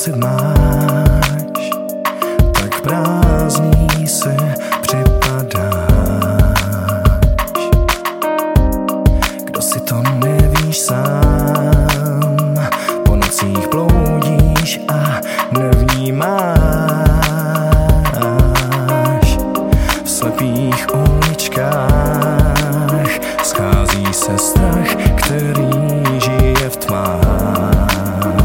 pocit máš, tak prázdný si připadáš. Kdo si to nevíš sám, po nocích bloudíš a nevnímáš. V slepých uličkách schází se strach, který žije v tmách.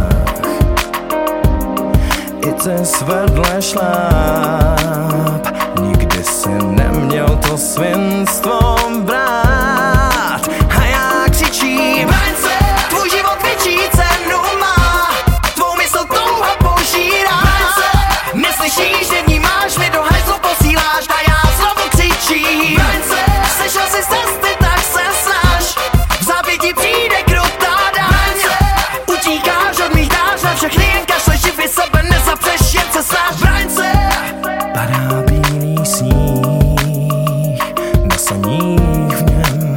I ty svedle šláp, nikdy si neměl to svinstvo brát. A já křičím: braň se, tvůj život větší cenu má, tvou mysl touha požírá. Neslyšíš, nevnímáš, mě do hajzlu posíláš a já znovu křičím: braň se, slyšel jsi z cesty, tak se snaž, v zápětí přijde krutá daň. Utíkáš, odmítáš na všechny, jen kašleš, živy sebe nezapřeš, jen se snaž. Braň se. Padá bílý sníh, na saních v něm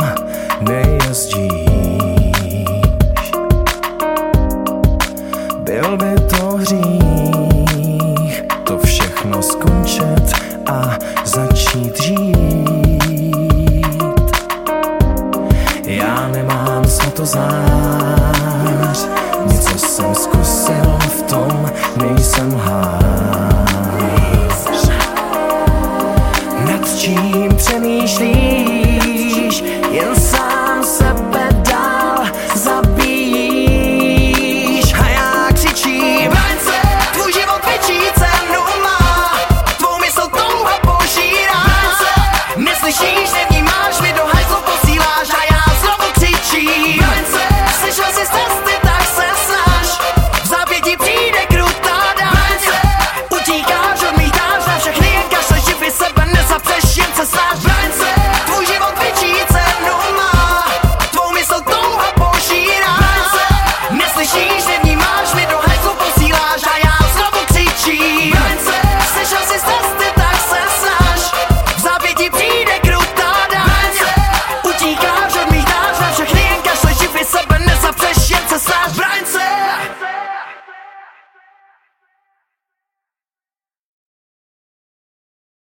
nejezdíš. Byl by to hřích, to všechno skončit a začít žít. Já nemám co to znát,